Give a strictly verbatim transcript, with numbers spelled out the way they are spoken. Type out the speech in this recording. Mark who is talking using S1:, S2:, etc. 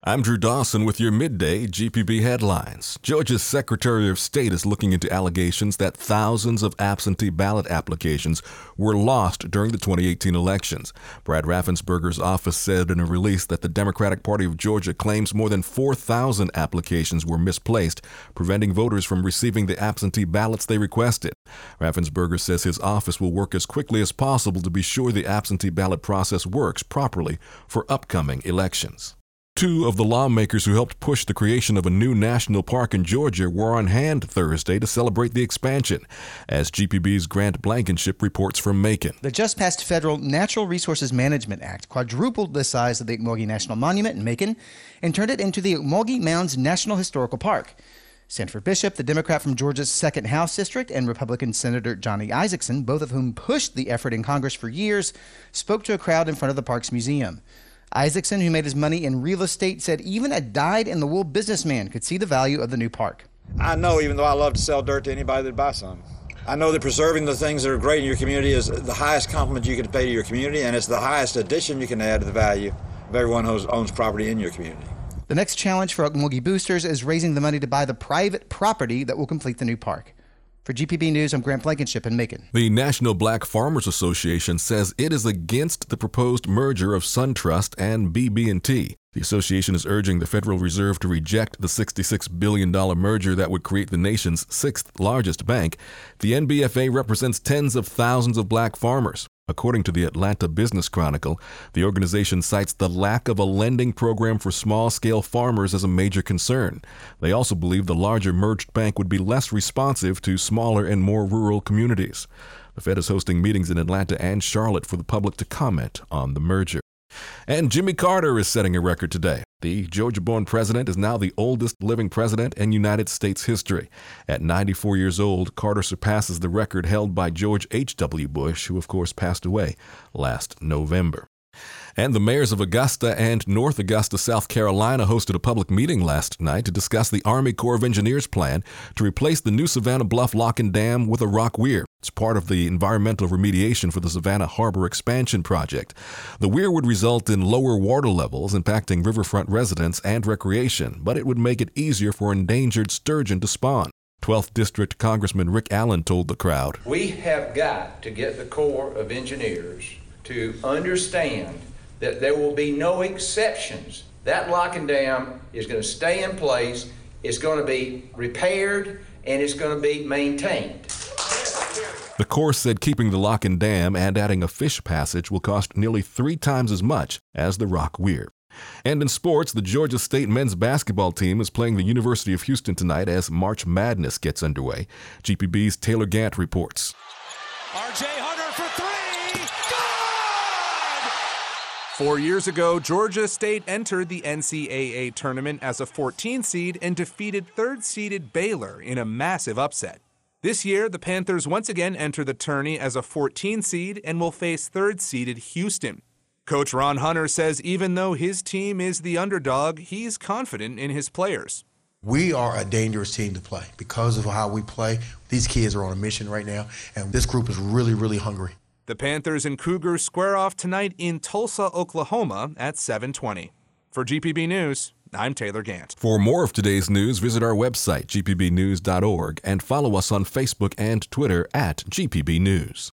S1: I'm Drew Dawson with your midday G P B headlines. Georgia's Secretary of State is looking into allegations that thousands of absentee ballot applications were lost during the twenty eighteen elections. Brad Raffensperger's office said in a release that the Democratic Party of Georgia claims more than four thousand applications were misplaced, preventing voters from receiving the absentee ballots they requested. Raffensperger says his office will work as quickly as possible to be sure the absentee ballot process works properly for upcoming elections. Two of the lawmakers who helped push the creation of a new national park in Georgia were on hand Thursday to celebrate the expansion, as G P B's Grant Blankenship reports from Macon.
S2: The just-passed federal Natural Resources Management Act quadrupled the size of the Ocmulgee National Monument in Macon and turned it into the Ocmulgee Mounds National Historical Park. Sanford Bishop, the Democrat from Georgia's second House District, and Republican Senator Johnny Isakson, both of whom pushed the effort in Congress for years, spoke to a crowd in front of the park's museum. Isakson, who made his money in real estate, said even a dyed-in-the-wool businessman could see the value of the new park.
S3: I know, even though I love to sell dirt to anybody that buys some. I know that preserving the things that are great in your community is the highest compliment you can pay to your community, and it's the highest addition you can add to the value of everyone who owns property in your community.
S2: The next challenge for Ocmulgee boosters is raising the money to buy the private property that will complete the new park. For G P B News, I'm Grant Blankenship in Macon.
S1: The National Black Farmers Association says it is against the proposed merger of SunTrust and B B and T. The association is urging the Federal Reserve to reject the sixty-six billion dollars merger that would create the nation's sixth largest bank. The N B F A represents tens of thousands of black farmers. According to the Atlanta Business Chronicle, the organization cites the lack of a lending program for small-scale farmers as a major concern. They also believe the larger merged bank would be less responsive to smaller and more rural communities. The Fed is hosting meetings in Atlanta and Charlotte for the public to comment on the merger. And Jimmy Carter is setting a record today. The Georgia-born president is now the oldest living president in United States history. At ninety-four years old, Carter surpasses the record held by George H W Bush, who of course passed away last November. And the mayors of Augusta and North Augusta, South Carolina, hosted a public meeting last night to discuss the Army Corps of Engineers plan to replace the new Savannah Bluff Lock and Dam with a rock weir. It's part of the environmental remediation for the Savannah Harbor Expansion Project. The weir would result in lower water levels, impacting riverfront residents and recreation, but it would make it easier for endangered sturgeon to spawn. twelfth District Congressman Rick Allen told the crowd,
S4: "We have got to get the Corps of Engineers to understand that there will be no exceptions. That lock and dam is going to stay in place, it's going to be repaired, and it's going to be maintained."
S1: The Corps said keeping the lock and dam and adding a fish passage will cost nearly three times as much as the rock weir. And in sports, the Georgia State men's basketball team is playing the University of Houston tonight as March Madness gets underway. G P B's Taylor Gant reports.
S5: R J Hunter for three. Good!
S6: Four years ago, Georgia State entered the N C double A tournament as a fourteen seed and defeated third-seeded Baylor in a massive upset. This year, the Panthers once again enter the tourney as a fourteen seed and will face third-seeded Houston. Coach Ron Hunter says even though his team is the underdog, he's confident in his players.
S7: We are a dangerous team to play because of how we play. These kids are on a mission right now, and this group is really, really hungry.
S6: The Panthers and Cougars square off tonight in Tulsa, Oklahoma at seven twenty. For G P B News, I'm Taylor Gant.
S1: For more of today's news, visit our website, g p b news dot org, and follow us on Facebook and Twitter at G P B News.